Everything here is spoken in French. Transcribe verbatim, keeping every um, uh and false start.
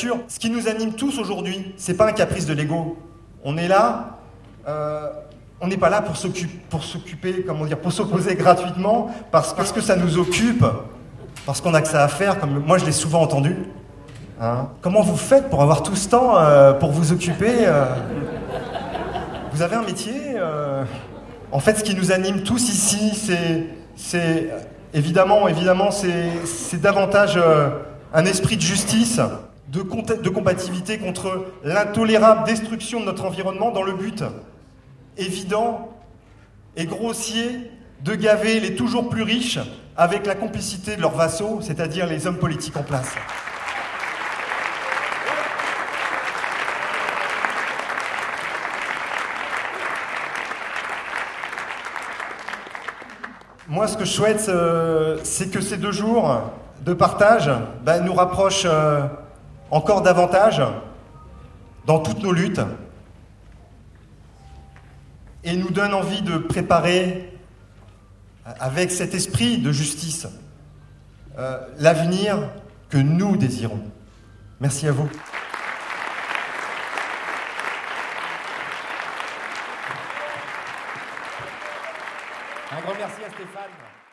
ouverture. Ce qui nous anime tous aujourd'hui, c'est pas un caprice de l'ego. On est là, euh, on n'est pas là pour s'occuper, pour s'occuper, comment dire, pour s'opposer gratuitement, parce que, parce que ça nous occupe, parce qu'on a que ça à faire, comme moi je l'ai souvent entendu. Hein. Comment vous faites pour avoir tout ce temps euh, pour vous occuper euh... Vous avez un métier euh... En fait, ce qui nous anime tous ici, c'est, c'est évidemment, évidemment, c'est, c'est davantage euh, un esprit de justice, de, cont- de combativité contre l'intolérable destruction de notre environnement dans le but évident et grossier de gaver les toujours plus riches avec la complicité de leurs vassaux, c'est-à-dire les hommes politiques en place. Moi, ce que je souhaite, euh, c'est que ces deux jours de partage ben, nous rapprochent euh, encore davantage dans toutes nos luttes et nous donnent envie de préparer, avec cet esprit de justice, euh, l'avenir que nous désirons. Merci à vous. Un grand merci à Stéphane.